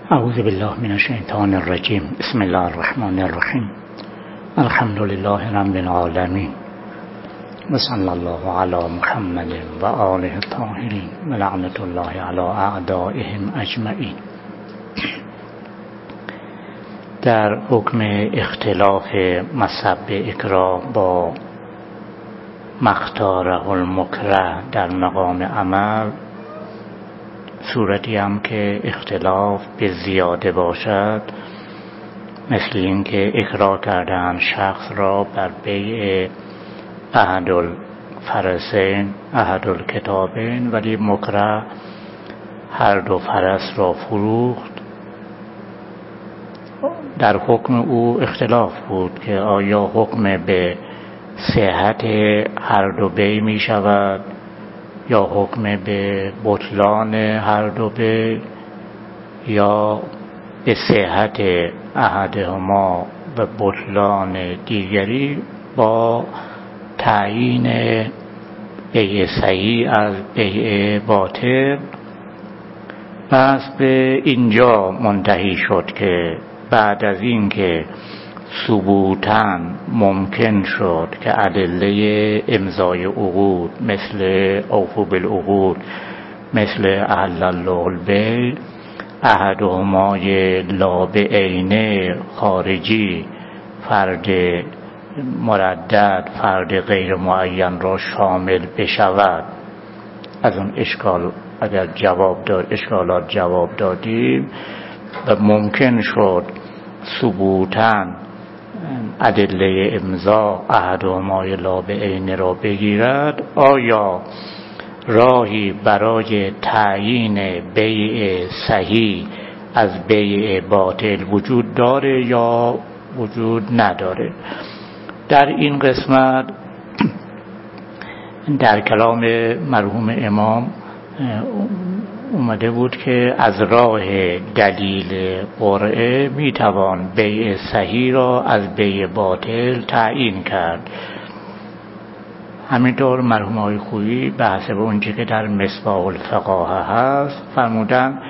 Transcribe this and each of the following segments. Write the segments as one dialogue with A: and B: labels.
A: اعوذ بالله من الشیطان الرجیم. بسم الله الرحمن الرحیم. الحمد لله رب العالمین و صلی الله علی محمد و آله الطاهرین و لعنت الله علی اعدائهم اجمعین. در حکم اختلاف مصب اکراه با مختاره المکره در مقام عمل، صورتی هم که اختلاف به زیاده باشد، مثل این که اکراه کردن شخص را بر بیع احد الفرسین احد الکتابین، ولی مکره هر دو فرس را فروخت. در حکم او اختلاف بود که آیا حکم به صحت هر دو بیع می شود یا حکم به بطلان هر دو بیع، یا به صحت احدهما و بطلان دیگری با تعیین بیع صحیح از بیع باطل. پس به اینجا منتهی شد که بعد از این که ثبوتاً ممکن شد که ادله امضای عقود مثل اوفوا بالعقود، مثل احل الله البیع، احدهما لا بعینه خارجی فرد مردد فرد غیر معین را شامل بشود، از اون اشکال اگر اشکالات جواب دادیم و ممکن شد ثبوتاً ادله امضا احدهما لا بعینه را بگیرد، آیا راهی برای تعیین بیع صحیح از بیع باطل وجود داره یا وجود نداره؟ در این قسمت در کلام مرحوم امام اومده بود که از راه دلیل قرعه میتوان بیع صحیح را از بیع باطل تعیین کرد. همینطور مرحوم آقای خویی به حسب اونچه که در مصباح الفقاهه هست فرمودن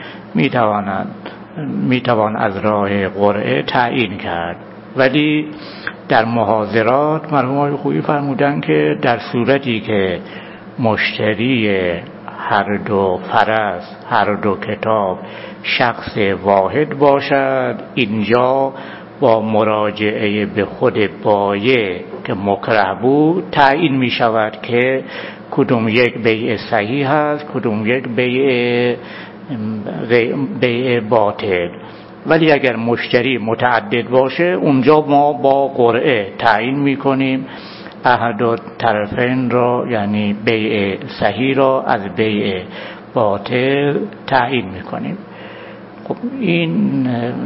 A: میتوان از راه قرعه تعیین کرد، ولی در محاضرات مرحوم آقای خویی فرمودن که در صورتی که مشتری هر دو فرس هر دو کتاب شخص واحد باشد، اینجا با مراجعه به خود بایع که مکره بود تعیین می شود که کدوم یک بیع صحیح هست کدوم یک بیع باطل. ولی اگر مشتری متعدد باشه، اونجا ما با قرعه تعیین می کنیم احد طرفین را، یعنی بیع صحیح را از بیع باطل تعیین میکنیم. خب این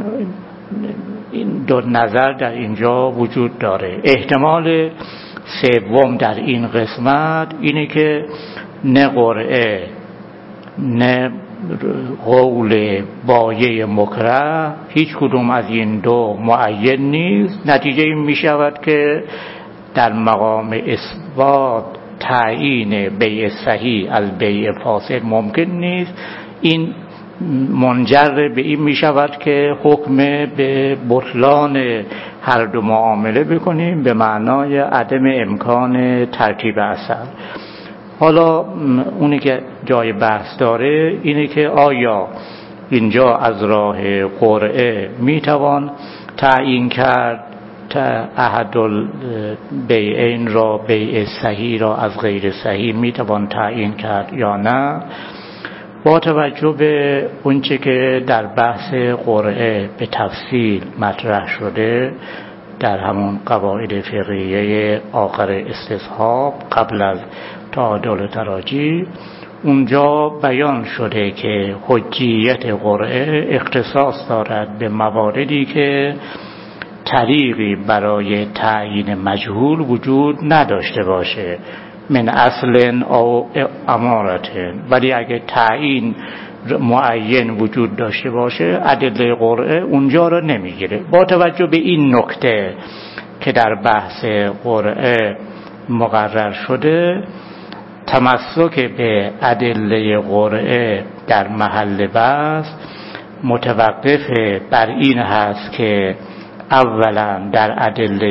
A: دو نظر در اینجا وجود داره. احتمال سوم در این قسمت اینه که نه قرعه نه قول بایع مکره، هیچ کدوم از این دو معین نیست. نتیجه این می شود که در مقام اثبات تعیین بیع صحیح از بیع فاسد ممکن نیست. این منجر به این می شود که حکم به بطلان هر دو معامله بکنیم به معنای عدم امکان ترتیب اثر. حالا اونی که جای بحث داره اینه که آیا اینجا از راه قرعه می توان تعیین کرد احد البیعین را، بیع صحیح را از غیر صحیح میتوان تعیین کرد یا نه؟ با توجه به اونچه که در بحث قرعه به تفصیل مطرح شده در همون قواعد فقهیه آخر استصحاب قبل از تعادل تراجیح، اونجا بیان شده که حجیت قرعه اختصاص دارد به مواردی که طریقی برای تعیین مجهول وجود نداشته باشه، من اصل او امارتن. ولی اگه تعیین معین وجود داشته باشه، ادله قرعه اونجا رو نمیگیره. با توجه به این نکته که در بحث قرعه مقرر شده، تمسک به ادله قرعه در محل بحث متوقف بر این هست که اولا در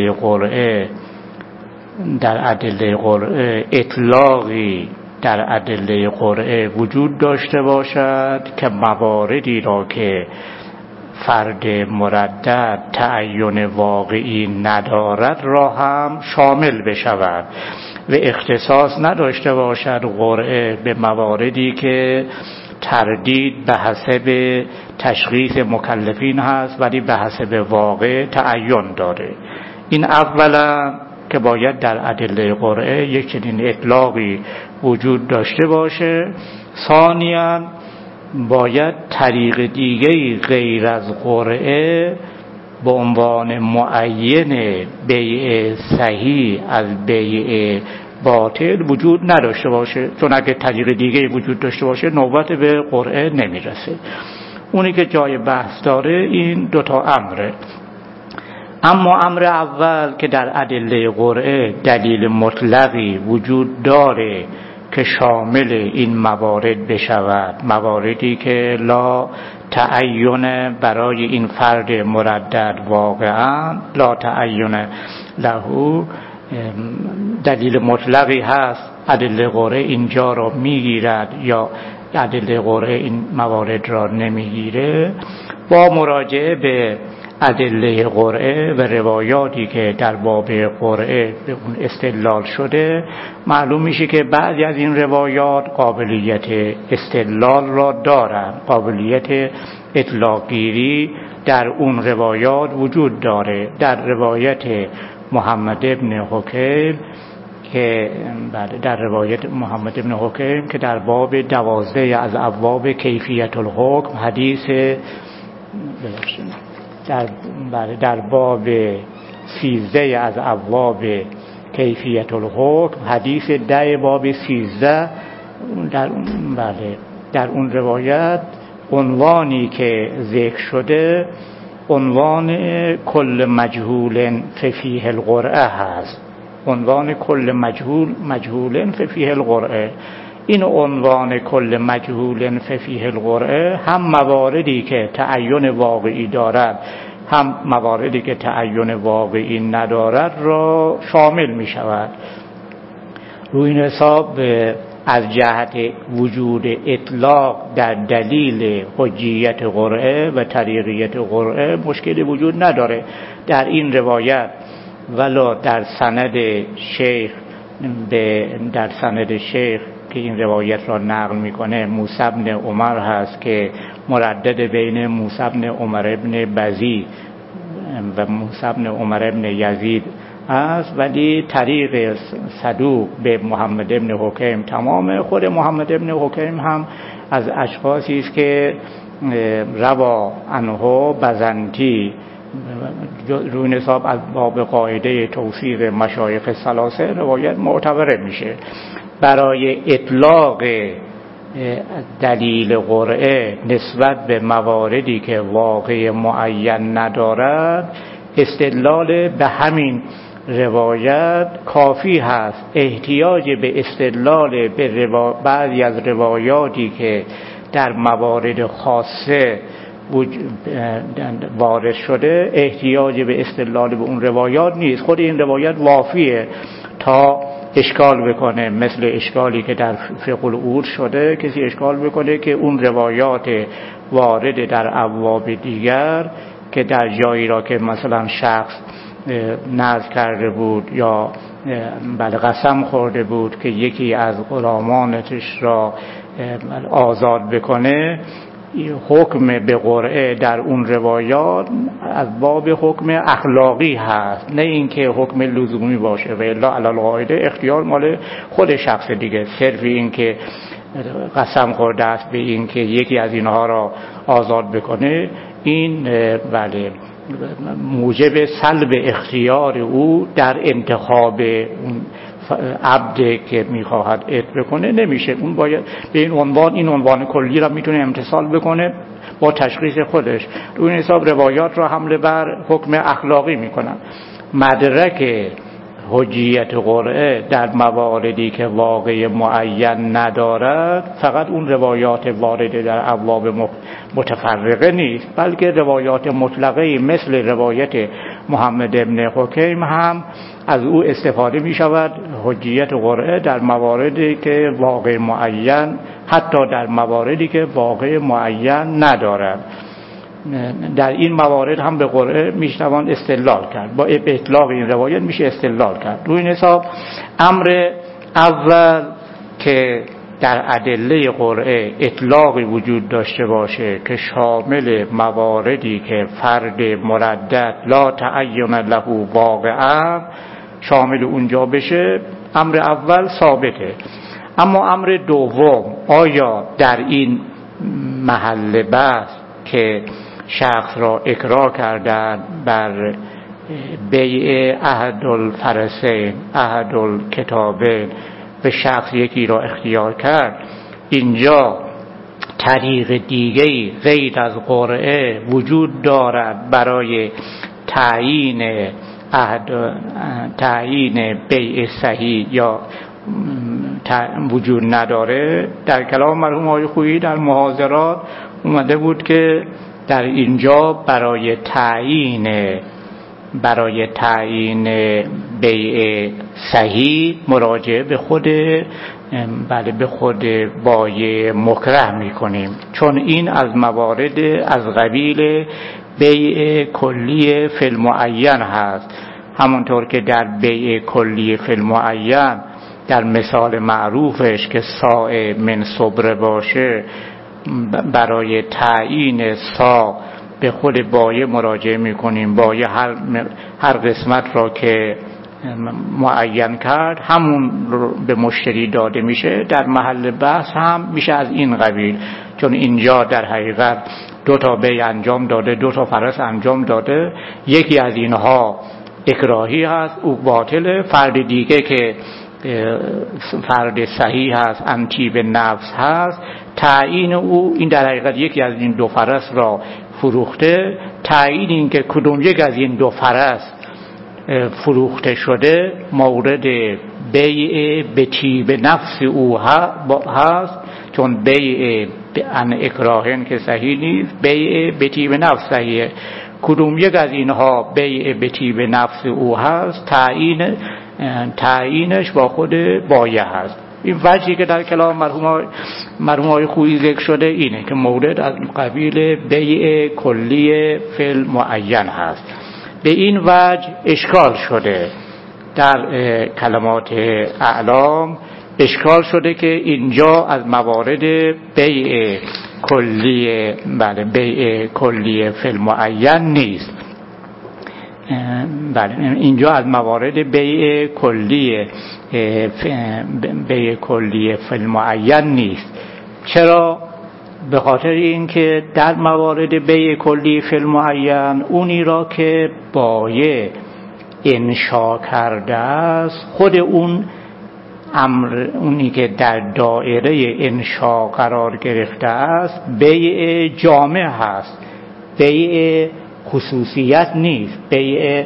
A: ادله قرعه اطلاقی در ادله قرعه وجود داشته باشد که مواردی را که فرد مردد تعین واقعی ندارد را هم شامل بشود و اختصاص نداشته باشد قرعه به مواردی که تردید به حسب تشخیص مکلفین هست ولی به حسب واقع تعین داره. این اولا که باید در ادله قرعه یک چنین اطلاقی وجود داشته باشه. ثانیاً باید طریق دیگری غیر از قرعه به عنوان معین بیع صحیح از بیع باطل وجود نداشته باشه، چون اگه طریق دیگری وجود داشته باشه نوبت به قرعه نمیرسه. اونی که جای بحث داره این دوتا امره. اما امر اول که در ادله قرعه دلیل مطلقی وجود داره که شامل این موارد بشود، مواردی که لا تعین برای این فرد مردد واقعا لا تعین له دلیل مطلقی هست، ادله قرعه اینجا را میگیرد یا ادله قرعه این موارد را نمیگیره. با مراجعه به ادله قرعه و روایاتی که در باب قرعه به اون استدلال شده معلوم میشه که بعضی از این روایات قابلیت استدلال را دارند، قابلیت اطلاقگیری در اون روایات وجود داره. در روایت محمد ابن حکیم که در روایت محمد ابن حکیم که در باب 12 از ابواب کیفیت الحکم حدیث در باب 13 از ابواب کیفیت الحکم حدیث 10 باب 13 در اون روایت عنوانی که ذکر شده عنوان کل مجهول ففیه القرعه هست. عنوان کل مجهول ففیه القرعه، این عنوان کل مجهول ففیه القرعه هم مواردی که تعین واقعی دارد هم مواردی که تعین واقعی ندارد را شامل می شود. روی این حساب از جهت وجود اطلاق در دلیل حجیت قرعه و طریقیت قرعه مشکلی وجود نداره. در این روایت ولا در سند شیخ که این روایت را نقل میکنه موسی بن عمر هست که مردد بین موسی بن عمر ابن بزی و موسی بن عمر ابن یزید است، ولی طریق صدوق به محمد ابن حکیم تمامه. خود محمد ابن حکیم هم از اشخاصی است که روا عنه بزنتی روی نصاب از باب قاعده توثیق مشایخ ثلاثه روایت معتبر میشه. برای اطلاق دلیل قرعه نسبت به مواردی که واقع معین ندارد استدلال به همین روایت کافی هست. احتیاج به استدلال به بعضی از روایاتی که در موارد خاصه وارد شده احتیاج به استدلال به اون روایات نیست. خود این روایت وافیه تا اشکال بکنه، مثل اشکالی که در فقه العود شده. کسی اشکال بکنه که اون روایات وارد در ابواب دیگر که در جایی را که مثلا شخص نذر کرده بود یا قسم خورده بود که یکی از غلامانش را آزاد بکنه، حکم به قرعه در اون روایات از باب حکم اخلاقی هست، نه اینکه حکم لزومی باشه. و الا علی القاعده اختیار مال خود شخص دیگه. صرف این که قسم خورده است به این که یکی از اینها را آزاد بکنه، این موجب سلب اختیار او در انتخاب عبد که میخواهد عتق بکنه نمیشه. اون باید به این عنوان کلی را میتونه امتثال بکنه با تشخیص خودش. روی این حساب روایات را حمله بر حکم اخلاقی میکنن. مدرک حجیت قرعه در مواردی که واقع معین ندارد فقط اون روایات وارده در ابواب متفرقه نیست، بلکه روایات مطلقه مثل روایت محمد ابن حکیم هم از او استفاده می شود. حجیت قرعه در مواردی که واقع معین، حتی در مواردی که واقع معین ندارد، در این موارد هم به قرعه میشتوان استدلال کرد. با اطلاق این روایت میشه استدلال کرد. روی این حساب امر اول که در ادله قرعه اطلاقی وجود داشته باشه که شامل مواردی که فرد مردد لا تعین له واقعا شامل اونجا بشه، امر اول ثابته. اما امر دوم، آیا در این محل بحث که شخص را اکراه کردن بر بیع احد الفرسین احد الکتابین به شخص یکی را اختیار کرد، اینجا طریق دیگه‌ای غیر از قرعه وجود دارد برای تعیین بیع صحیح یا وجود نداره؟ در کلام مرحوم آقای خویی در محاضرات اومده بود که در اینجا برای تعیین بیع صحیح مراجعه به خود بایع مکره میکنیم، چون این از موارد از قبیل بیع کلی فی المعین هست. همونطور که در بیع کلی فی المعین در مثال معروفش که صاع من صبره باشه، برای تعیین صاع به خود بایع مراجعه میکنیم. بایع هر قسمت را که معین کرد همون رو به مشتری داده میشه. در محل بحث هم میشه از این قبیل، چون اینجا در حقیقت 2 تا بیع انجام داده، 2 تا فرض انجام داده. یکی از اینها اکراهی هست، او باطله. فرد دیگه که فرد صحیح هست، انتی به نفس هست، تعیین او این در حقیقت یکی از این 2 فرض را فروخته. تعیین این که کدوم یک از این 2 فرض فروخته شده مورد بیع به طیب نفس او هست، چون بیع ان اکراهن که صحیح نیست، بیع به طیب نفس صحیحه. کدوم یک از اینها بیع به طیب نفس او هست، تعیینش با خود بایع هست. این وجهی که در کلام مرحوم آقای خویی ذکر شده اینه که مورد از قبیل بیع کلی فی المعین هست. به این وجه اشکال شده در کلمات اعلام، اشکال شده که اینجا از موارد بیع کلی بیع کلی فی المعین نیست. اینجا از موارد بیع کلی فی المعین نیست. چرا؟ به خاطر اینکه در موارد بیع کلی فی المعین اونی را که بایع انشا کرده است، خود اونی که در دایره انشا قرار گرفته است بیع جامع هست، بیع خصوصیت نیست، بیع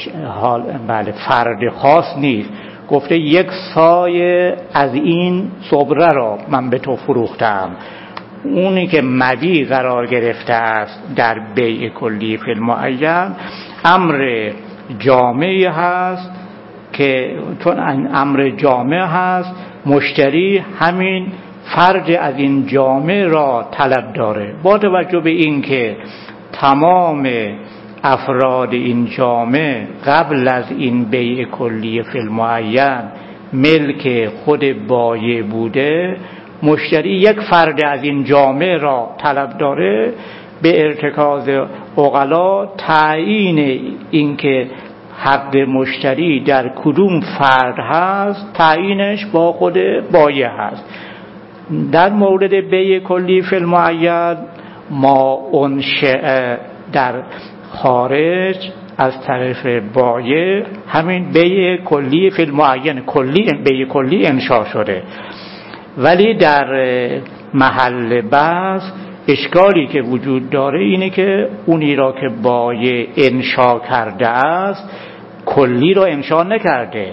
A: فرد خاص نیست. گفته یک سایه از این صبره را من به تو فروختم. اونی که مبیع قرار گرفته است در بیع کلی فی المعین امر جامعی هست که چون امر جامع هست، مشتری همین فرد از این جامع را طلب داره. با توجه به این که تمام افراد این جامع قبل از این بیع کلی فی المعین ملک خود بایع بوده، مشتری یک فرد از این جامع را طلب داره. به ارتکاز عقلا تعیین این که حق مشتری در کدوم فرد هست، تعیینش با خود بایع هست. در مورد بیع کلی فی المعین ما انشأ در خارج از طرف بایع همین بیع کلی فی المعین بیع کلی انشا شده، ولی در محل بحث اشکالی که وجود داره اینه که اونی را که بایع انشا کرده است کلی را انشا نکرده،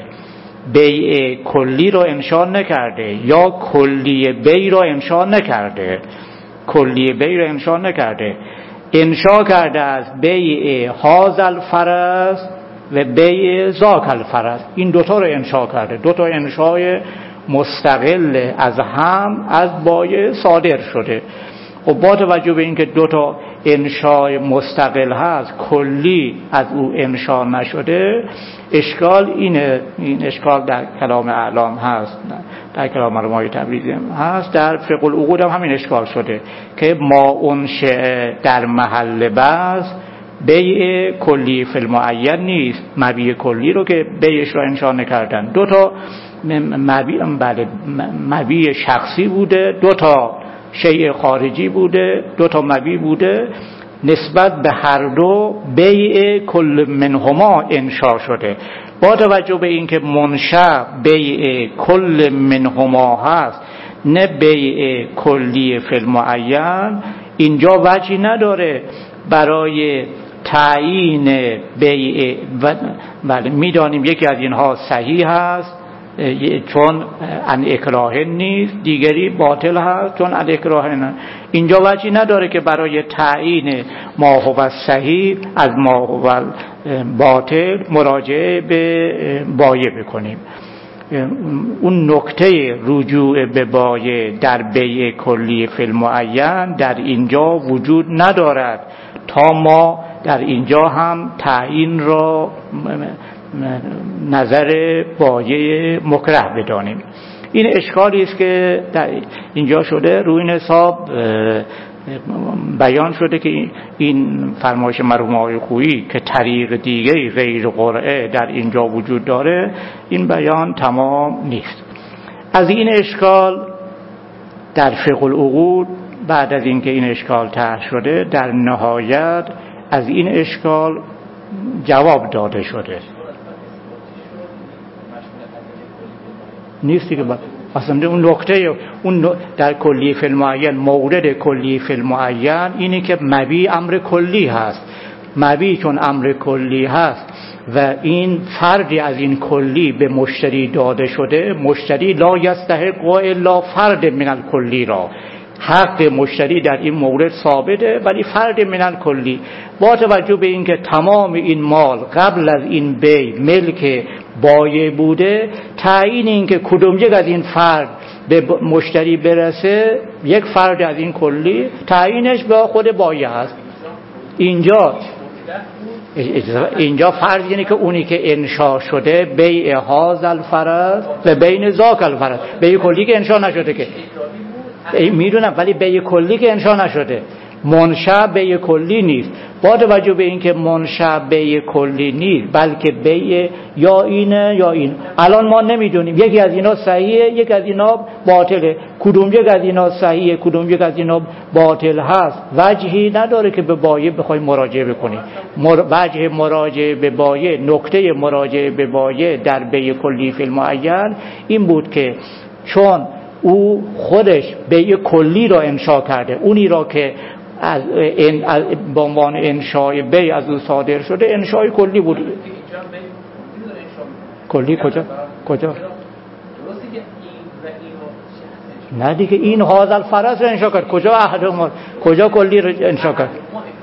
A: بیع کلی را انشا نکرده یا کلی بیع را انشا نکرده. کلی بی رو انشا نکرده، انشا کرده از بیع هذا الفرس و بیع ذاک الفرس. این دوتا رو انشا کرده، دوتا انشای مستقل از هم از بایع صادر شده. و با توجه به اینکه دوتا انشای مستقل هست، کلی از او انشا نشده، اشکال اینه، این اشکال در کلام اعلام هست، در کلام مرحوم تبریزی هست، در فقه العقود هم همین اشکال شده که ما انشأ در محل بحث بیع کلی فی المعین نیست. مبیع کلی رو که بیعش رو انشا نکردن، دو تا مبیع شخصی بوده، دو تا شیء خارجی بوده، دو تا مبیع بوده، نسبت به هر دو بیع کل منهما انشا شده. با توجه به اینکه منشأ بیع کل منهما هست نه بیع کلی فی المعین، اینجا وجهی نداره برای تعیین بیع. بله میدانیم یکی از اینها صحیح هست چون ان اکراه نیست، دیگری باطل هست چون ان اکراه نه. اینجا وجهی نداره که برای تعیین ما هو صحیح از ما هو باطل مراجعه به بایع بکنیم. اون نکته رجوع به بایع در بیع کلی فی المعین در اینجا وجود ندارد تا ما در اینجا هم تعیین را نظر بایع مکره بدانیم. این اشکالی است که در اینجا شده. روی این حساب بیان شده که این فرمایش مرحوم آقای خویی که طریق دیگه غیر قرعه در اینجا وجود داره، این بیان تمام نیست. از این اشکال در فقه العقود بعد از اینکه این اشکال طرح شده، در نهایت از این اشکال جواب داده شده. نیستی که اصلا اون نکته اون در کلی فی المعین، مورد کلی فی المعین اینی که مبیع امر کلی هست. مبیع چون امر کلی هست و این فردی از این کلی به مشتری داده شده، مشتری لا یستحق الا فرد من الکلی را، حق مشتری در این مورد ثابته ولی فرد من الکلی. با توجه به اینکه تمام این مال قبل از این بیع ملک بایع بوده، تعیین این که کدوم یک از این فرد به مشتری برسه، یک فرد از این کلی، تعیینش به خود بایع هست. اینجا فرض اینه که اونی که انشا شده بیع هذا الفرس و بین ذاک الفرس، بیع کلی که انشا نشده که میدونم، ولی بیع کلی که انشا نشده، منشأ بیع کلی نیست. با توجه به اینکه منشأ بیع کلی نیست بلکه بیع یا اینه یا این، الان ما نمیدونیم یکی از اینا صحیحه یکی از اینا باطله، کدوم یک از اینا صحیحه کدوم یک از اینا باطل هست، وجهی نداره که به بایع بخوای مراجعه بکنی. وجه مراجعه به بایع، نکته مراجعه به بایع در بیع کلی فی المعین این بود که چون او خودش بیع کلی را انشا کرده، اونی را که از به عنوان انشای بیع از او صادر شده انشای کلی بود. کلی کجا؟ نه دیگه این هذا الفرس را انشا کرد، کجا عهد ما، کجا کلی را انشا کرد؟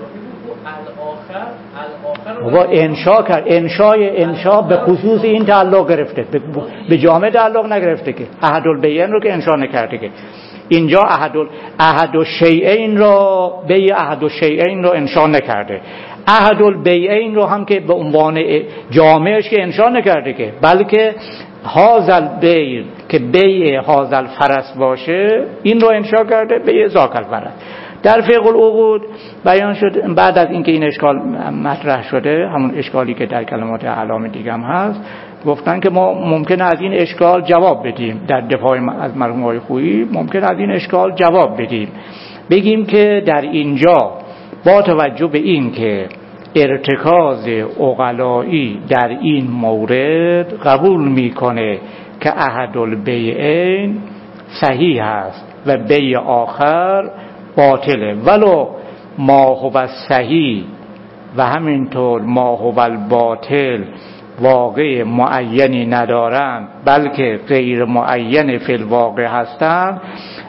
A: بابا انشا کرد، انشا به خصوص این تعلق گرفته، به جامعه تعلق نگرفته که عهد البیعین رو که انشا نکرده که. اینجا عهد الشیئین را بیع عهد الشیئین را انشا نکرده، عهد البیعین رو هم که به عنوان جامعش که انشا نکرده که، بلکه هذا البیع که بیع هذا الفرس باشه این رو انشا کرده، بیع ذاک الفرس. در فقه العقود بیان شد بعد از اینکه این اشکال مطرح شده، همون اشکالی که در کلمات اعلام دیگه هم هست، گفتن که ما ممکنه از این اشکال جواب بدیم. در دفاع از مرحوم آقای خویی ممکنه از این اشکال جواب بدیم، بگیم که در اینجا با توجه به این که ارتکاز عقلایی در این مورد قبول میکنه که عهد البیعین صحیح است و بیع آخر باطله، ولو ما هو صحیح و همینطور ما هو الباطل واقع معینی ندارند بلکه غیر معین فی الواقع هستند،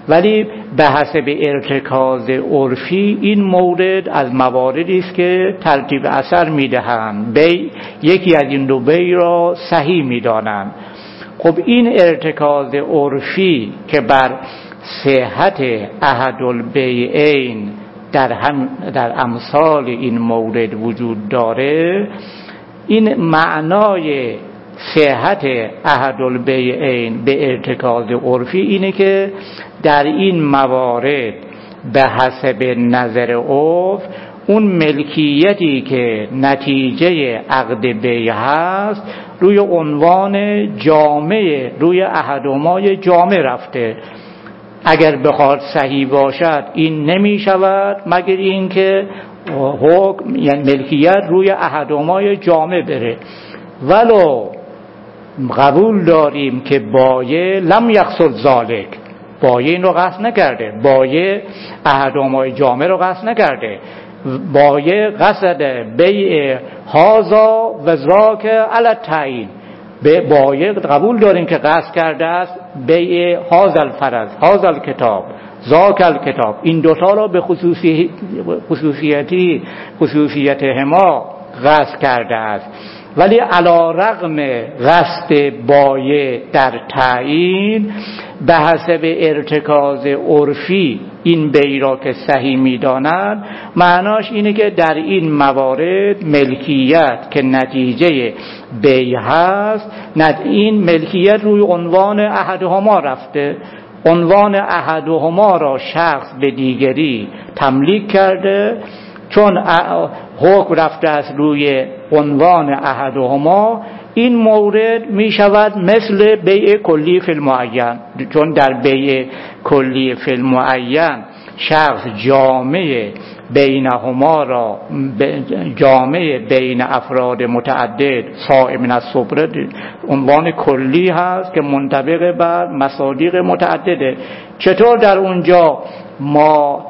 A: ولی به حسب ارتکاز عرفی این مورد از مواردی است که ترتیب اثر میدهند، بی یکی از این دو بی را صحیح میدانند. خب این ارتکاز عرفی که بر صحت احد البیعین در امثال این مورد وجود داره، این معنای صحت احد البیعین به ارتکاز عرفی اینه که در این موارد به حسب نظر عرف اون ملکیتی که نتیجه عقد بیع هست روی عنوان جامع، روی احدهما جامع رفته. اگر بخواد صحیح باشد این نمی شود مگر این که حکم یعنی ملکیت روی احدهما جامع بره. ولو قبول داریم که بایع لم یقصد ذالک، بایع این رو قصد نکرده، بایع احدهما جامع رو قصد نکرده، بایع قصد بیع هذا و ذاک علی التعیین، به بایع قبول داریم که قصد کرده است بیع هذا الفرض هذا الکتاب ذاک الکتاب، این دوتا را به خصوصیت هما قصد کرده است. ولی علی رغم قصد بایع در تعیین، به حسب ارتکاز عرفی این بیع را که صحیح می‌دانند، معناش اینه که در این موارد ملکیت که نتیجه بیع هست، این ملکیت روی عنوان احدهما رفته، عنوان احدهما را شخص به دیگری تملیک کرده. چون حکم رفته است روی عنوان احدهما، این مورد می شود مثل بیع کلی فی المعین، چون در بیع کلی فی المعین شخص جامع بینهما را، جامع بین افراد متعدد صائم من الصبر، عنوان کلی هست که منطبق بر مصادیق متعدده. چطور در اونجا ما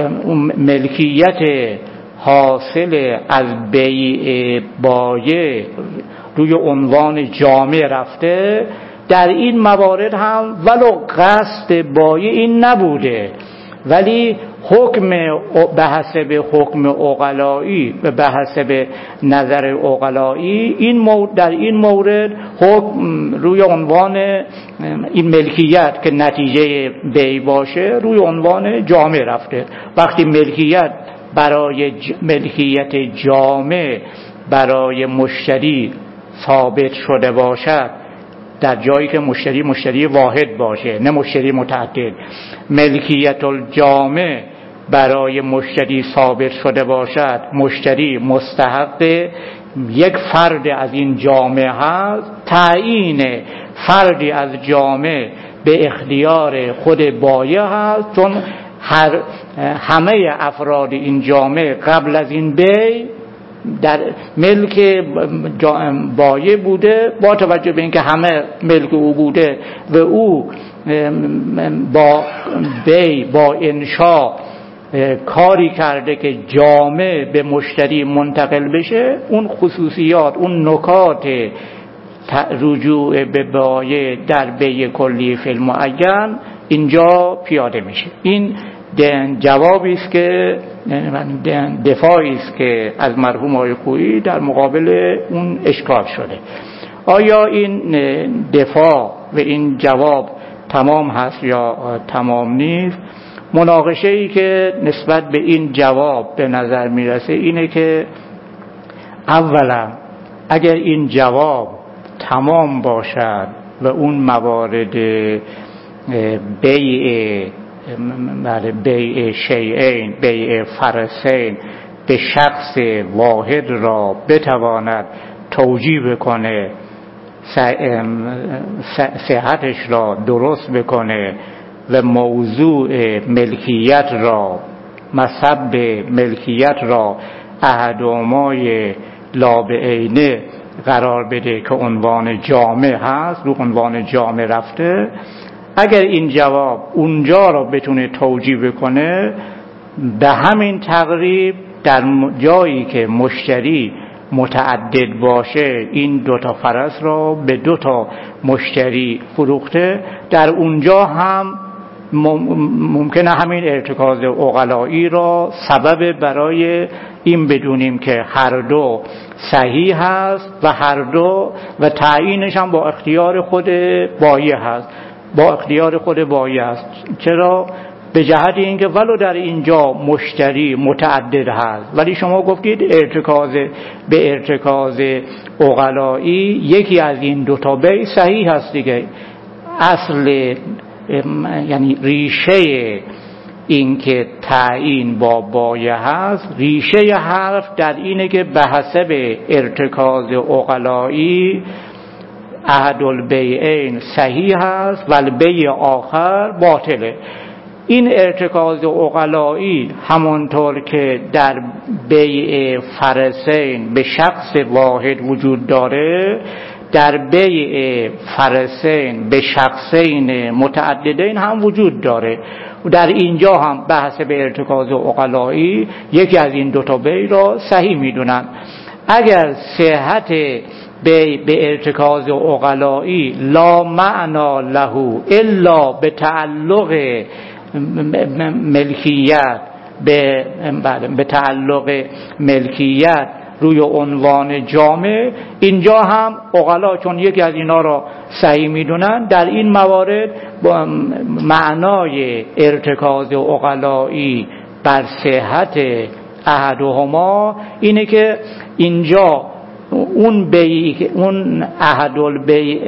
A: ملکیت حاصل از بیع بایع روی عنوان جامع رفته، در این موارد هم ولو قصد بایع این نبوده، ولی حکم به حسب حکم عقلایی و به حسب نظر عقلایی در این مورد حکم روی عنوان این ملکیت که نتیجه بیع باشه روی عنوان جامع رفته. وقتی ملکیت برای ملکیت جامع برای مشتری ثابت شده باشد، در جایی که مشتری واحد باشه نه مشتری متعدد، ملکیت الجامع برای مشتری ثابت شده باشد، مشتری مستحق یک فرد از این جامع هست، تعیین فردی از جامع به اختیار خود بایع هست، چون همه افراد این جامع قبل از این بیع در ملک بایع بوده، با توجه به اینکه همه ملک او بوده و او با بیع با انشاء کاری کرده که جامع به مشتری منتقل بشه، اون خصوصیات، اون نکات رجوع به بایع در بیع کلی فی المعین اینجا پیاده میشه. این جوابی است که دفاعی است که از مرحوم آقای خویی در مقابل اون اشکال شده. آیا این دفاع و این جواب تمام هست یا تمام نیست؟ مناقشه‌ای که نسبت به این جواب به نظر میرسه اینه که اولا اگر این جواب تمام باشد و اون موارد بیع شیئین، بیع فرسین به شخص واحد را بتواند توجیه بکنه، صحتش را درست بکنه و موضوع ملکیت را، مصب ملکیت را احدهمای لابعینه قرار بده که عنوان جامع هست، رو عنوان جامع رفته، اگر این جواب اونجا را بتونه توجیه بکنه، به همین تقریب در جایی که مشتری متعدد باشه این دوتا فرس را به دوتا مشتری فروخته، در اونجا هم ممکنه همین ارتکاز عقلایی را سبب برای این بدونیم که هر دو صحیح هست و هر دو و تعیینش هم با اختیار خود بایع هست، با اختیار خود بایع است. چرا؟ به جهت اینکه ولو در اینجا مشتری متعدد هست ولی شما گفتید به ارتکاز عقلایی یکی از این دو تا بیع صحیح هست دیگه. اصل یعنی ریشه این که تعیین با بایع هست، ریشه حرف در اینه که به حسب ارتکاز عقلایی احد البیعین صحیح هست و البیع آخر باطله. این ارتکاز عقلایی همونطور که در بیع فرسین به شخص واحد وجود داره، در بیع فرسین به شخصین متعددین هم وجود داره و در اینجا هم به حسب ارتکاز عقلایی یکی از این دو تا بیع را صحیح میدونن. اگر صحت بیع به ارتکاز عقلایی لا معنا له الا به تعلق ملکیت به تعلق ملکیت روی عنوان جامع، اینجا هم عقلا چون یکی از اینا را صحیح میدونن، در این موارد با معنای ارتکاز عقلایی بر صحت احدهما اینه که اینجا اون بیع، اون احد البیع،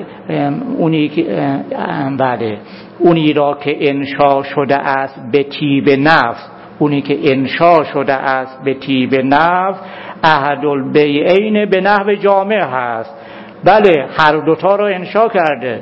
A: اونی را که انشا شده است به طیب نفس، اونی که انشا شده است به طیب نفس احد البیعین به نحو جامع هست. بله هر دوتا را انشا کرده،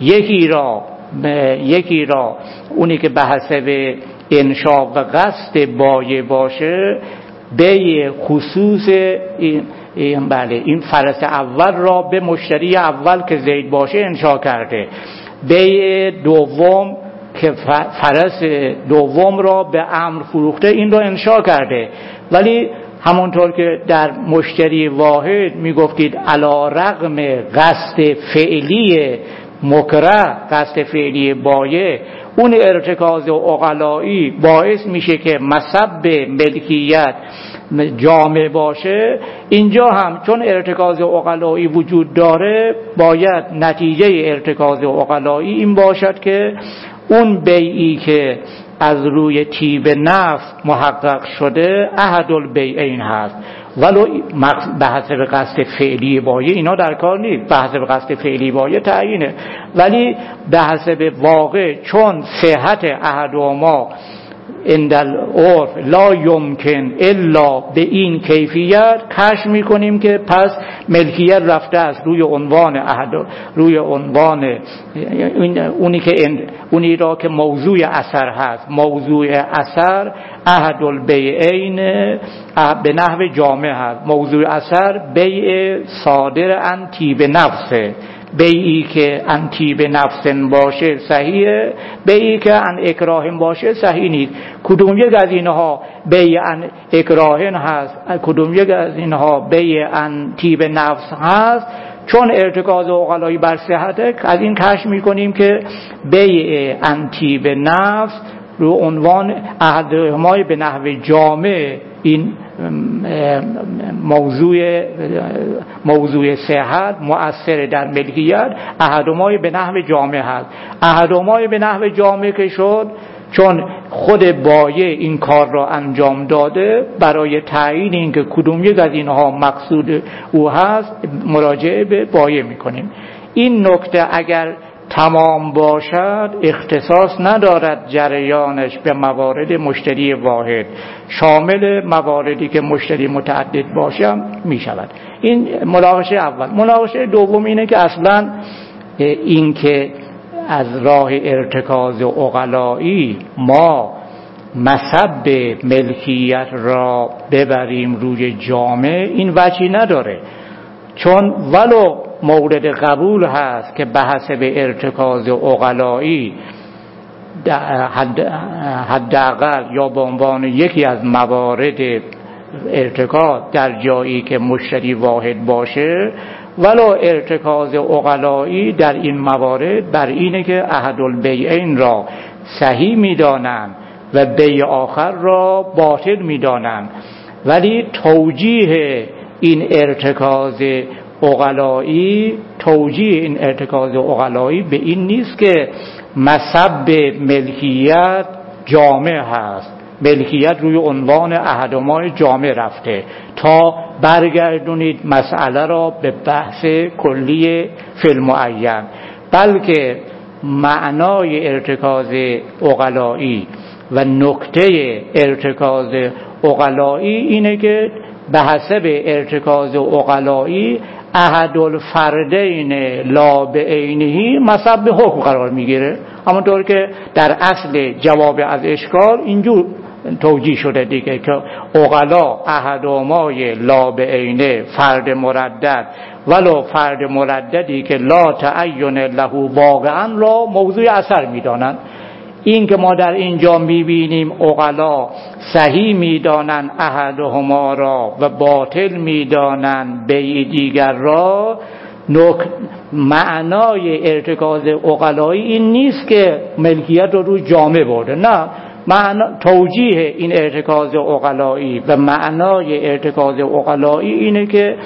A: یکی را اونی که به حسب انشا و قصد بایع باشه بیع خصوص این فرس اول را به مشتری اول که زید باشه انشا کرده، بیع دوم که فرس دوم را به عمرو فروخته این را انشا کرده. ولی همونطور که در مشتری واحد میگفتید علی رغم قصد فعلی مکره، قصد فعلی بایع، اون ارتکاز عقلایی باعث میشه که مصب ملکیت جامع باشه. اینجا هم چون ارتکاز عقلایی وجود داره باید نتیجه ارتکاز عقلایی این باشد که اون بیعی که از روی طیب نفس محقق شده احد البیعین هست، ولو به حسب قصد فعلی بایع اینا در کار نیست، به حسب قصد فعلی بایع تعیینه، ولی به حسب واقع چون صحت احدهما عند العرف لا یمکن الا به این کیفیت، کشف میکنیم که پس ملکیت رفته است روی عنوان روی عنوان اونی را که موضوع اثر هست. موضوع اثر احد البیعین به نحو جامع هست. موضوع اثر بیع صادر عن طیب نفسه، بیعی که عن طیب نفس باشه صحیحه، بیعی که عن اکراه باشه صحیح نیست. کدوم یک از اینها بیع عن اکراه هست، کدوم یک از اینها بیع عن طیب نفس هست، چون ارتکاز عقلایی بر صحته از این کشف میکنیم که بیع عن طیب نفس رو عنوان احدهما به نحو جامع، این موضوع صحت مؤثر در ملکیت احدهما به نحو جامع هست. احدهما به نحو جامع که شد چون خود بایع این کار را انجام داده، برای تعیین اینکه کدوم یک از اینها مقصود او هست مراجعه به بایع میکنیم. این نکته اگر تمام باشد اختصاص ندارد جریانش به موارد مشتری واحد، شامل مواردی که مشتری متعدد باشه می شود. این مناقشه اول. مناقشه دوم اینه که اصلا این که از راه ارتکاز عقلایی ما مصب ملکیت را ببریم روی جامع، این وجهی نداره، چون ولو مورد قبول هست که به حسب ارتکاز عقلایی حداقل یا به عنوان یکی از موارد ارتکاز در جایی که مشتری واحد باشه، ولو ارتکاز عقلایی در این موارد بر اینه که احد البیعین را صحیح می‌دانند و بیع آخر را باطل می‌دانند. ولی توجیه این ارتکاز عقلایی به این نیست که مصب ملکیت جامع هست، ملکیت روی عنوان احدهما جامع رفته تا برگردونید مسئله را به بحث کلی فی المعین، بلکه معنای ارتکاز عقلایی و نکته ارتکاز عقلایی اینه که به حسب ارتکاز عقلایی احد الفردین لا بعینه مصب حکم قرار میگیره. همونطور که در اصل جواب از اشکال اینجور توجیه شده دیگه که عقلا احدهمای لا بعینه فرد مردد ولو فرد مرددی که لا تعین له واقعا را موضوع اثر میدانند. این که ما در اینجا میبینیم عقلا صحیح میدانند احدهما را و باطل میدانند بیع دیگر را، معنای ارتکاز عقلایی این نیست که ملکیت رو روی جامع برده، نه، توجیه این ارتکاز عقلایی و معنای ارتکاز عقلایی اینه که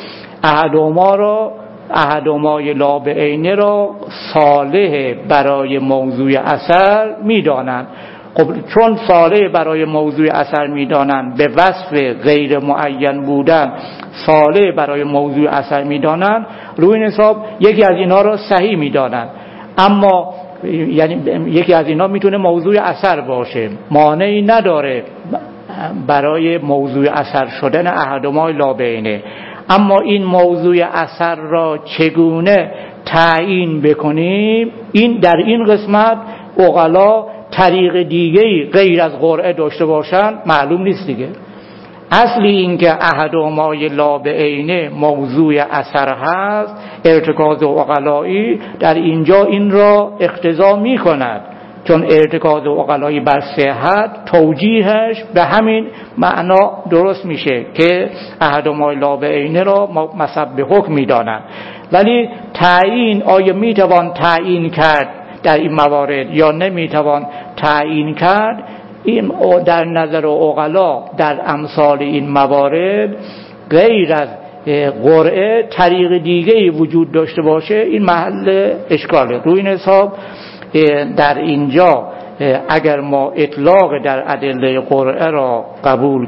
A: احدهمای لا بعینه را صالح برای موضوع اثر میدانند. خب چون صالح برای موضوع اثر میدانند، به وصف غیر معین بودن صالح برای موضوع اثر میدانند، روی این حساب یکی از اینا را صحیح میدانند. اما یعنی یکی از اینا میتونه موضوع اثر باشه، مانعی نداره برای موضوع اثر شدن احدهما لا بعینه. اما این موضوع اثر را چگونه تعیین بکنیم، این در این قسمت عقلا طریق دیگه‌ای غیر از قرعه داشته باشن معلوم نیست دیگه. اصلی این که احدهما لا بعینه موضوع اثر هست، ارتکاز عقلایی در اینجا این را اقتضا می کند، چون ارتکاز عقلایی بر صحت توجیهش به همین معنا درست میشه که احدهما لا بعینه را مصب حکم میدانند. ولی تعیین آیا میتوان تعیین کرد در این موارد یا نمیتوان تعیین کرد، این در نظر عقلا در امثال این موارد غیر از قرعه طریق دیگه‌ای وجود داشته باشه، این محل اشکاله. روی این حساب در اینجا اگر ما اطلاق در ادله قرعه را قبول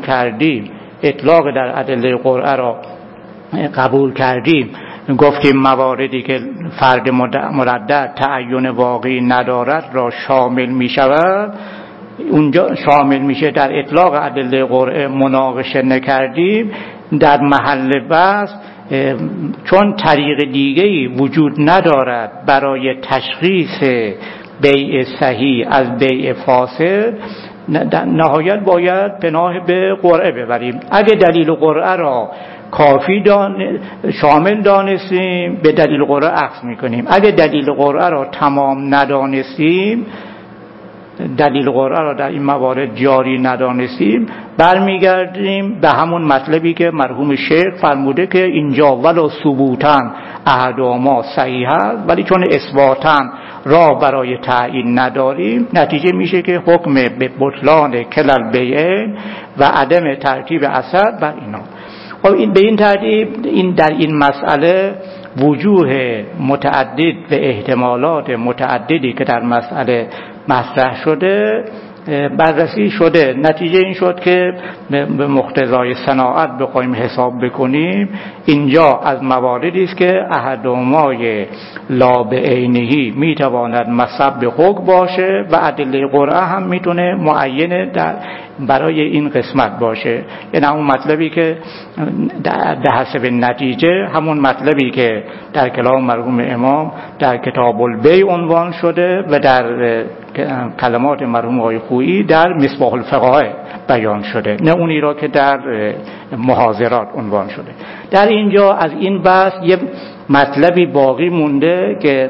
A: کردیم، گفتیم مواردی که فرد مردد تعین واقعی ندارد را شامل می شود، اونجا شامل میشه. در اطلاق ادله قرعه مناقشه نکردیم، در محل بحث چون طریق دیگه‌ای وجود ندارد برای تشخیص بیع صحیح از بیع فاسد، نهایت باید پناه به قرعه ببریم. اگه دلیل قرعه را کافی شامل دانستیم، به دلیل قرعه اخذ میکنیم. اگه دلیل قرعه را تمام ندانستیم، دلیل قرعه را در این موارد جاری ندانستیم، برمیگردیم به همون مطلبی که مرحوم شیخ فرموده که اینجا ولو ثبوتن احدهما صحیح است، ولی چون اثباتن راه برای تعیین نداریم، نتیجه میشه که حکم به بطلان کلل بیعین و عدم ترتیب اثر بر اینا. خب این به این ترتیب این در این مسئله وجوه متعدد و احتمالات متعددی که در مسئله مطرح شده بررسی شده. نتیجه این شد که به مقتضای صناعت بخوایم حساب بکنیم، اینجا از مواردی است که احدهمای لا بعینه میتواند مصب حکم باشه و ادله قرعه هم میتونه معین برای این قسمت باشه. یعنی همون مطلبی که در حسب نتیجه، همون مطلبی که در کلام مرحوم امام در کتاب البیع عنوان شده و در کلمات مرحوم آقای خویی در مصباح الفقهاء بیان شده، نه اونی را که در محاضرات عنوان شده. در اینجا از این بحث یه مطلبی باقی مونده که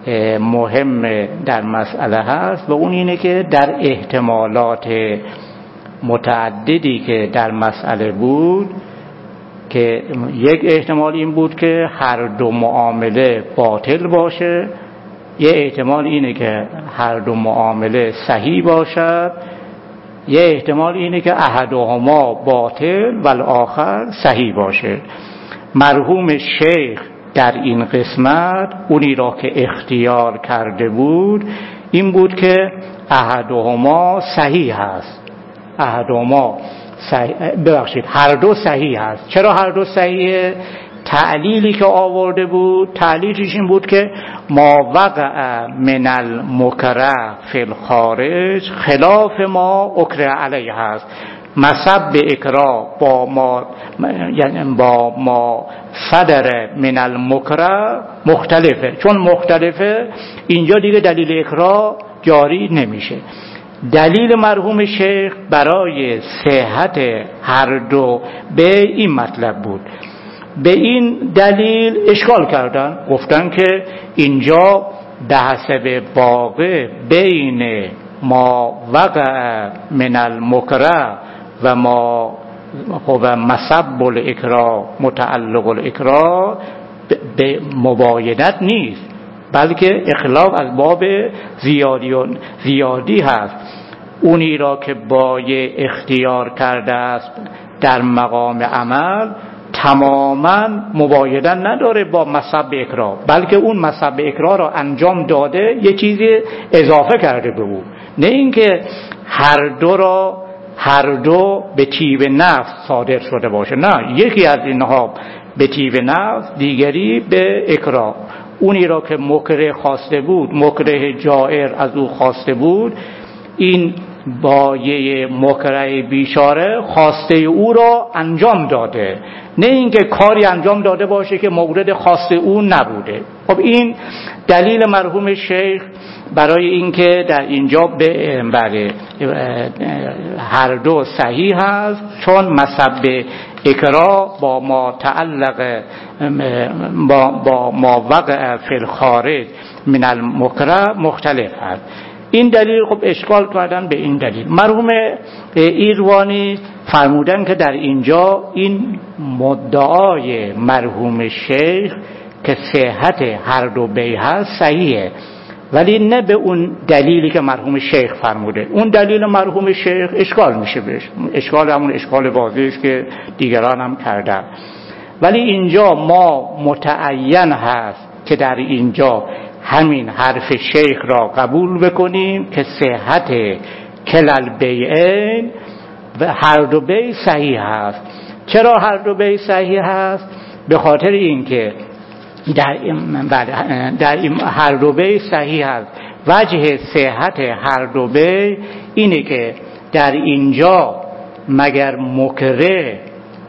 A: مهم در مسئله هست و اون اینه که در احتمالات متعددی که در مسئله بود، که یک احتمال این بود که هر دو معامله باطل باشه، یه احتمال اینه که هر دو معامله صحیح باشد، یه احتمال اینه که احدهما باطل و الاخر صحیح باشه. مرحوم شیخ در این قسمت اونی را که اختیار کرده بود این بود که احدهما صحیح هست، هر دو صحیح هست. چرا هر دو صحیحه؟ تعلیلی که آورده بود، تعلیلش این بود که ما وقع من المکره فی الخارج خلاف ما اکره علیه هست. مصب اکراه با ما صدر من المکره مختلفه. چون مختلفه اینجا دیگه دلیل اکراه جاری نمیشه. دلیل مرحوم شیخ برای صحت هر دو به این مطلب بود. به این دلیل اشکال کردن، گفتن که اینجا به حسب واقع بین ما وقع من المکره و ما و مصب الاکراه متعلق الاکراه به مباینت نیست، بلکه اخلاف از باب زیادی هست. اونی را که بایع اختیار کرده است در مقام عمل تماما مبایدن نداره با مصب اکراه، بلکه اون مصب اکراه را انجام داده یه چیزی اضافه کرده به او، نه اینکه هر دو به طیب نفس صادر شده باشه. نه، یکی از اینها به طیب نفس، دیگری به اکراه. اونی را که مکره خواسته بود، مکره جائر از او خواسته بود، این بایع مکره بیچاره خواسته او را انجام داده، نه اینکه کاری انجام داده باشه که مورد خواسته او نبوده. خب این دلیل مرحوم شیخ برای اینکه در اینجا به هر دو صحیح هست، چون مصب اکراه با ما تعلق با ما وقع فی الخارج من المکره مختلف هست. این دلیل خب اشکال کردن به این دلیل. مرحوم ایروانی فرمودن که در اینجا این مدعای مرحوم شیخ که صحت هر دو بیع هست صحیحه، ولی نه به اون دلیلی که مرحوم شیخ فرموده. اون دلیل مرحوم شیخ اشکال میشه بهش، اشکال همون اشکال واضحی است که دیگران هم کردن. ولی اینجا ما متعین هست که در اینجا همین حرف شیخ را قبول بکنیم که صحت کلل بیعین و هر دو بیع صحیح هست. چرا هر دو بیع صحیح هست؟ به خاطر اینکه در این هر دو بیع صحیح هست. وجه صحت هر دو بیع اینه که در اینجا مگر مکره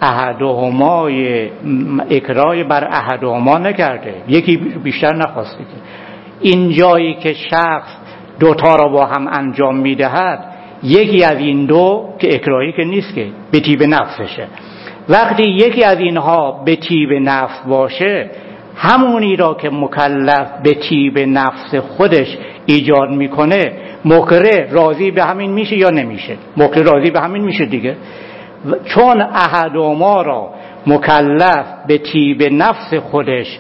A: احدهمای اکراه بر احدهما نکرده، یکی بیشتر نخواسته که این جایی که شخص دوتا را با هم انجام میدهد، یکی از این دو که اکراهی که نیست که به طیب نفسشه. وقتی یکی از اینها به طیب نفس باشه، همونی را که مکلف به طیب نفس خودش ایجاد میکنه، مکره راضی به همین میشه یا نمیشه؟ مکره راضی به همین میشه دیگه، چون احدهما را مکلف به طیب نفس خودش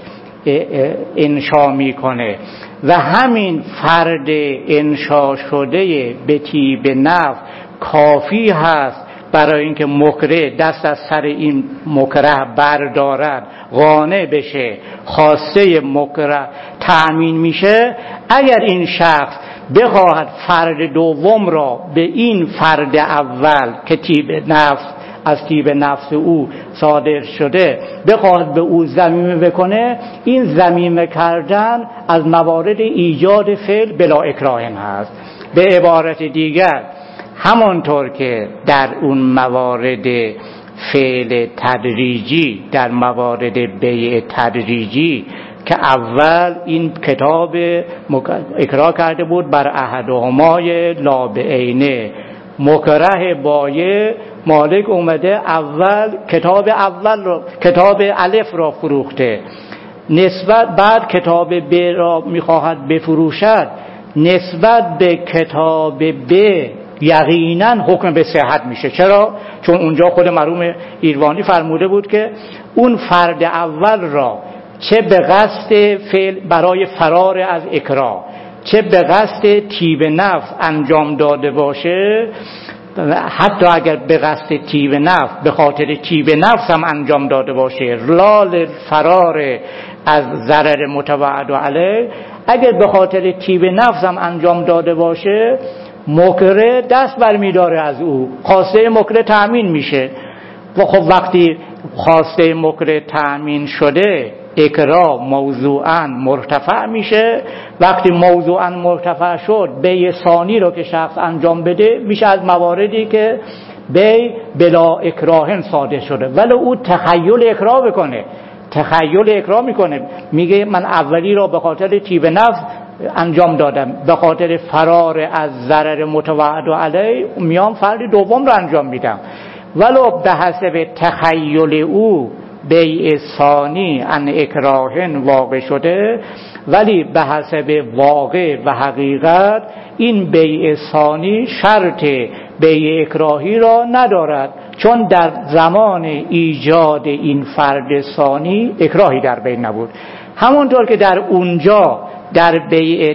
A: انشا میکنه و همین فرد انشا شده به طیب نفس کافی هست برای اینکه مکره دست از سر این مکره بردارد، قانع بشه، خواسته مکره تأمین میشه. اگر این شخص بخواهد فرد دوم را به این فرد اول که طیب نفس از طیب نفس او صادر شده بخواهد به او ضمیمه بکنه، این ضمیمه کردن از موارد ایجاد فعل بلا اکراه هست. به عبارت دیگر همانطور که در اون موارد فعل تدریجی، در موارد بیع تدریجی که اول این کتاب اکراه کرده بود بر احدهمای لا بعینه، مکره بایع مالک اومده اول کتاب الف را فروخته، نسبت بعد کتاب ب را میخواهد بفروشد، نسبت به کتاب ب یقینا حکم به صحت میشه. چرا؟ چون اونجا خود مرحوم ایروانی فرموده بود که اون فرد اول را چه به قصد فعل برای فرار از اکراه، چه به قصد طیب نفس انجام داده باشه، حتی اگر به قصد طیب نفس، به خاطر طیب نفس هم انجام داده باشه، لال فرار از ضرر متوعد علیه، اگر به خاطر طیب نفس هم انجام داده باشه، مکره دست برمی‌داره از او، خواسته مکره تأمین میشه. و خب وقتی خواسته مکره تأمین شده، اکراه موضوعاً مرتفع میشه. وقتی موضوعاً مرتفع شد، بیع ثانی رو که شخص انجام بده میشه از مواردی که بیع بلا اکراه صادر شده، ولی او تخیل اکراه بکنه، تخیل اکراه میکنه، میگه من اولی رو به خاطر طیب نفس انجام دادم، به خاطر فرار از ضرر متوعد علیه میام فرد دوم رو انجام میدم، ولو به حسب تخیل او بیع ثانی ان اکراهن واقع شده، ولی به حسب واقع و حقیقت این بیع ثانی شرط بیع اکراهی را ندارد، چون در زمان ایجاد این فرد ثانی اکراهی در بین نبود. همونطور که در اونجا در بیع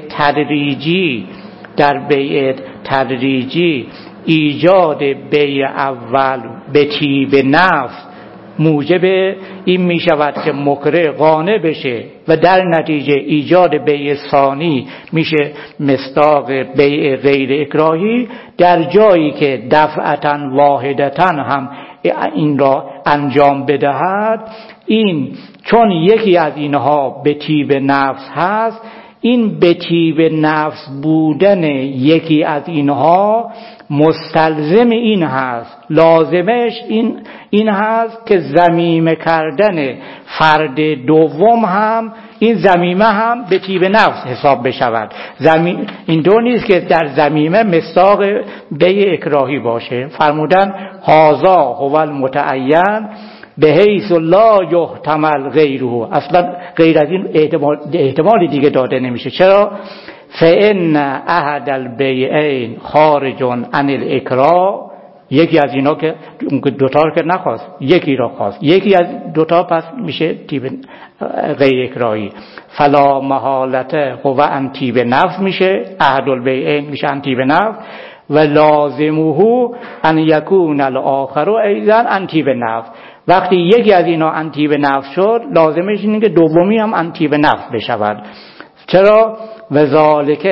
A: تدریجی ایجاد بیع اول به طیب نفس موجب این می شود که مکره قانع بشه و در نتیجه ایجاد بیع ثانی میشه مصداق بیع غیر اکراهی، در جایی که دفعتاً واحدتاً هم این را انجام بدهد، این چون یکی از اینها به طیب نفس هست، این به طیب نفس بودن یکی از اینها مستلزم این هست، لازمش این هست که ضمیمه کردن فرد دوم هم، این ضمیمه هم به طیب نفس حساب بشود. این دو نیست که در ضمیمه مصداق بیع اکراهی باشه. فرمودن هذا هو المتعین به حیث لا یحتمل غیره، اصلا غیر از این احتمال دیگه داده نمیشه. چرا؟ فإن احد البیعین خارج عن الاکراه، یکی از اینا که دوتا رو که نخواست، یکی را خواست، یکی از دوتا پس میشه طیب غیر اکراهی. فلا محالته هو عن طیب نفس میشه، احد البیعین میشه عن طیب نفس، و لازمه ان یکون الاخر ایضا عن طیب نفس. وقتی یکی از اینا عن طیب نفس شد، لازمش اینه که دومی هم عن طیب نفس بشود. چرا؟ وذالک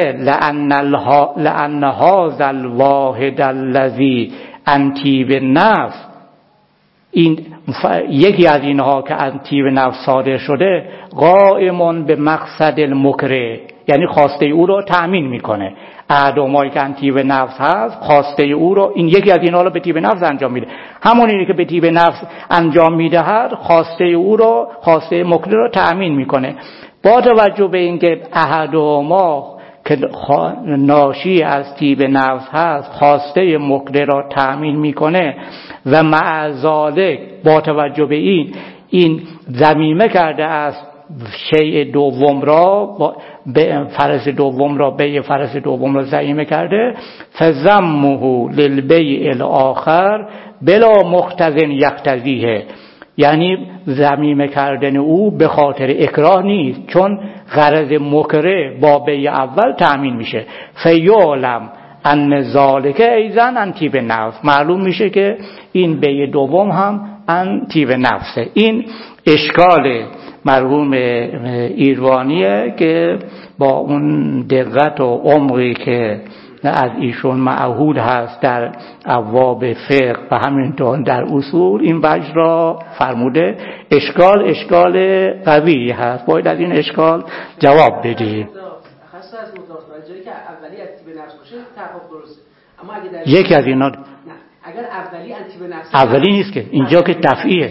A: لأن هذا الواحد الذی عن طیب نفس، این یکی از اینها که عن طیب نفس صادر شده، قائم به مقصد المکره، یعنی خواسته او رو تأمین میکنه. اعدامایی که عن طیب نفس هست، خواسته او رو، این یکی از اینها رو به طیب نفس انجام میده، همون اینی که به طیب نفس انجام میدهد، خواسته او رو، خواسته مکره رو تأمین میکنه. با توجه به اینکه احدهما که ناشی از طیب نفس هست خواسته مکره را تأمین میکنه، و مع ذالک با توجه به این ضمیمه کرده است شیء دوم را، به فرض دوم را، بیع فرض دوم را ضمیمه کرده، فضمه للبیع الاخر بلا مقتضی یقتضیه، یعنی ضمیمه کردن او به خاطر اکراه نیست، چون غرض مکره با بیع اول تأمین میشه. فیعلم ان ذالک ایضا عن طیب نفس، معلوم میشه که این بیع دوم هم عن طیب نفسه. این اشکال مرحوم ایروانیه که با اون دقت و عمقی که از ایشون معهود هست در ابواب فقه و همینطور در اصول، این وجه را فرموده. اشکال قوی هست، باید از این اشکال جواب بدید.
B: خاصه از مطالعه جایی که اولی از طیب نفس باشه توافق درسته، اما اگه در
A: یکی از اینا
B: اگر اولی از طیب نفس
A: اولی نیست که اینجا که دفعیه،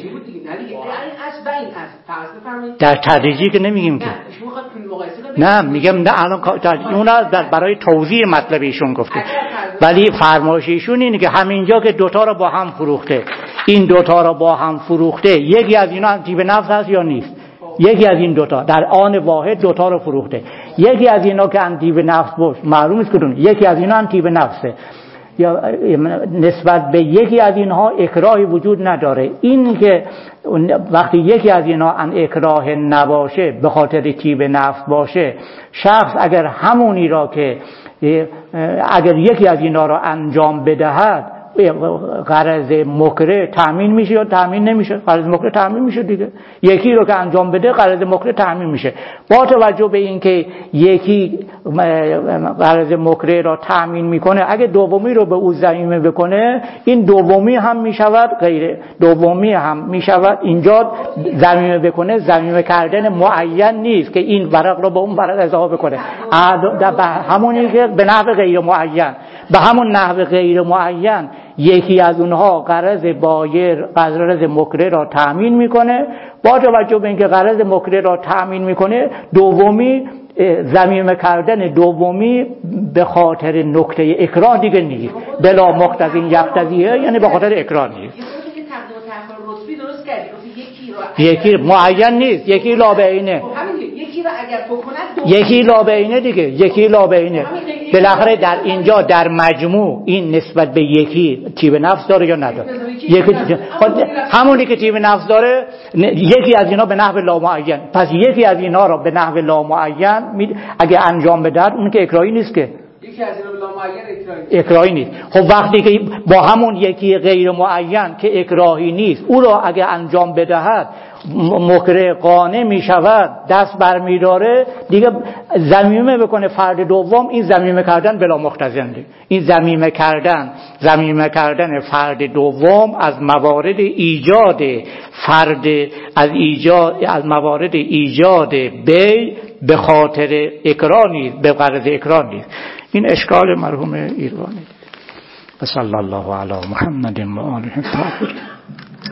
A: در تدریجی که نمیگیم که نه، میگم نه الان اون برای توضیح مطلب ایشون گفته، ولی فرمایش ایشون اینه که همینجا که دوتا رو با هم فروخته، این دوتا رو با هم فروخته، یکی از اینا طیب نفس هست یا نیست؟ یکی از این دوتا در آن واحد دوتا رو فروخته، یکی از اینا که طیب نفس باشه معلوم است کدوم، یکی از اینا طیب نفسه، یا نسبت به یکی از اینها اکراهی وجود نداره. این که وقتی یکی از اینها ان اکراه نباشه، به خاطر طیب نفس باشه، شخص اگر همونی را که اگر یکی از اینها را انجام بدهد غرض مکره تامین میشه یا تامین نمیشه؟ غرض مکره تامین میشه دیگه. یکی رو که انجام بده غرض مکره تامین میشه. با توجه به اینکه یکی غرض مکره را تامین میکنه، اگه دومی رو به او ضمیمه بکنه، این دومی هم میشود غیر دومی هم میشود. اینجا ضمیمه بکنه، ضمیمه کردن معین نیست که این ورق رو به اون ورق اضافه بکنه، همونی که به نحو غیر معین، به همون نحو غیر معین یکی از اونها غرض بایر، غرض مکره را تامین میکنه. با توجه به اینکه غرض مکره را تامین میکنه، دومی ضمیمه کردن دومی به خاطر نکته اکراه دیگه نیست، بلا مقتضی یقتضیه، یعنی به خاطر اکراه نیست. یکی معین نیست، یکی لابعینه، یکی لابعینه دیگه، یکی لابعینه. بالاخره در اینجا در مجموع این نسبت به یکی طیب نفس داره یا نداره؟ یکی همونی که طیب نفس داره، یکی از اینا به نحو لامعین. پس یکی از اینا را به نحو لامعین اگه انجام بدهد، اون که اکراهی نیست، که
B: یکی از اینا به لامعین
A: اکراهی نیست. خب وقتی که با همون یکی غیر معین که اکراهی نیست، او را اگه انجام بدهد مکره قانع می شود، دست برمی داره دیگه، ضمیمه بکنه فرد دوم، این ضمیمه کردن بلا مقتضی. این ضمیمه کردن فرد دوم از موارد ایجاد فرد، از موارد ایجاد بی به خاطر اکراه نیست، به غرض اکراه نیست. این اشکال مرحوم ایروانی. صلی الله علی محمد و آله الطاهرین.